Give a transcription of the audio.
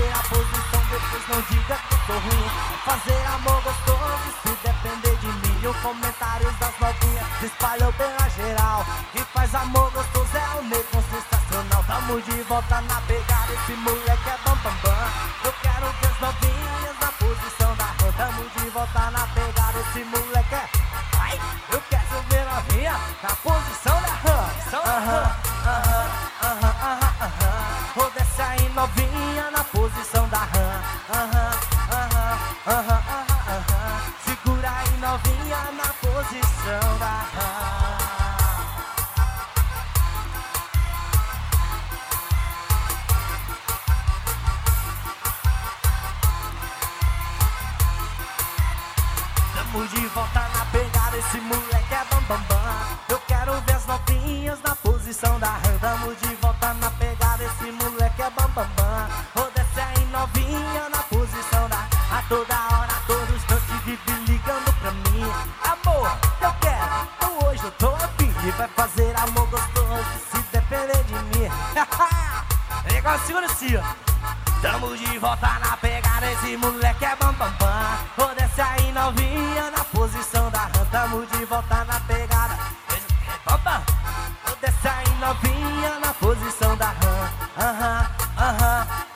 fazer a posição, depois não diga que eu sou ruim. Fazer amor gostoso, se depender de mim. Os comentários das novinhas se espalham pela geral. Quem faz amor gostoso é o Necon sensacional. Tamo de volta na pegada, esse moleque é bam bam bam. Eu quero ver as novinhas na posição da rã. Tamo de volta na pegada, esse moleque é... Ai, eu quero ver novinha na posição da rã. Vou descer aí novinha na posição da rã. Segura aí novinha na posição da rã. Tamo de volta na pegada, esse moleque é bam bam bam. Eu quero ver as novinhas na posição da rã. Tamo de volta na pegada, esse moleque é bam bam bam. Vou descer aí novinha na posição da... A toda hora, todo instante vive ligando pra mim. Amor, eu quero, então hoje eu tô afim. E vai fazer amor gostoso se depender de mim. Legal, segura assim, ó. Tamo de volta na pegada, esse moleque é bam bam bam. Vou descer aí novinha na posição da rã. Tamo de volta na pegada, bam bam. Vou descer aí novinha na posição da rã.